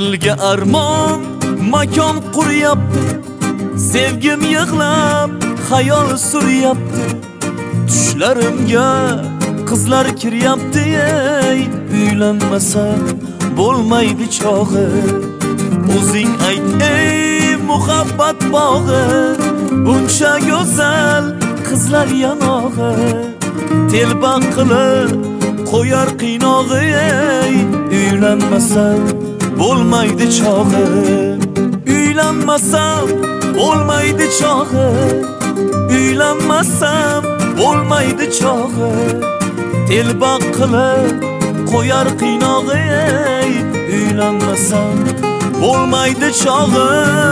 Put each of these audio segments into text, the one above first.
Dilga armon makon quryapti, sevgim yig'lab xayol suryapti. Tushlarimga qizlar kiryapti, ey uylanmasa bo'lmaydi chog'i. O'zing ayt ey muhabbat bog'i, buncha go'zal qizlar yanog'i. Telba qilib qo'yar qiynog'i, ey uylanmasam bo'lmaydi chog'i. Uylanmasam bo'lmaydi chog'i. Uylanmasam bo'lmaydi chog'i. Telba qilib qo'yar qiynog'i, ey uylanmasam bo'lmaydi chog'i.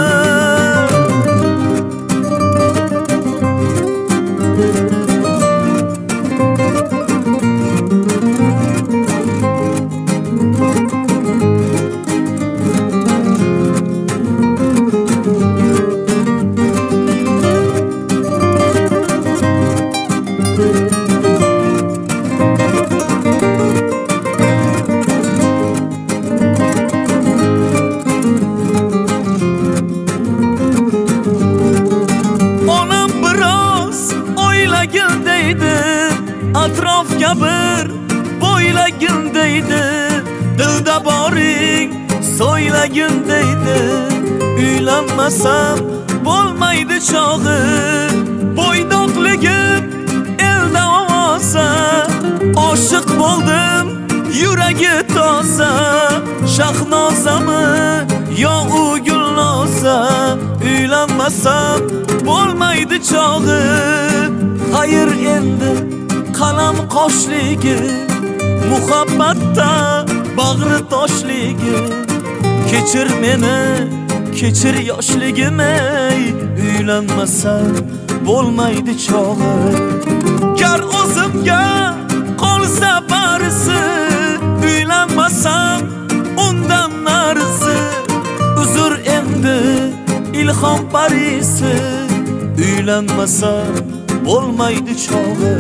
Atrofga bir bo'ylagin deydi, dilda boring so'ylagin deydi. Uylanmasam bo'lmaydi chog'i. Bo'ydoqligim elda ovoza, oshiq bo'ldim yuragi toza. Shahnozami yo u gulnoza, uylanmasam bo'lmaydi chog'i. Xayr endi qalam qoshligi, muhabbatda bag'ri toshligi. Kechir meni, kechir yoshligim, ey uylanmasam bo'lmaydi chog'i. Gar o'zimga qolsa barisi, uylanmasam undan narisi. Uzr endi ilhom parisi, uylanmasam bo'lmaydi chog'i.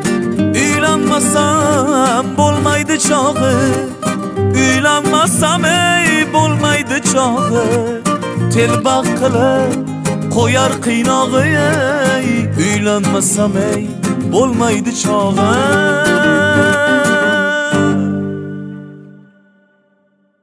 Uylanmasam bo'lmaydi chog'i. Uylanmasam ey bo'lmaydi chog'i. Telba qilib qo'yar qiynog'i, ey uylanmasam ey bo'lmaydi chog'i.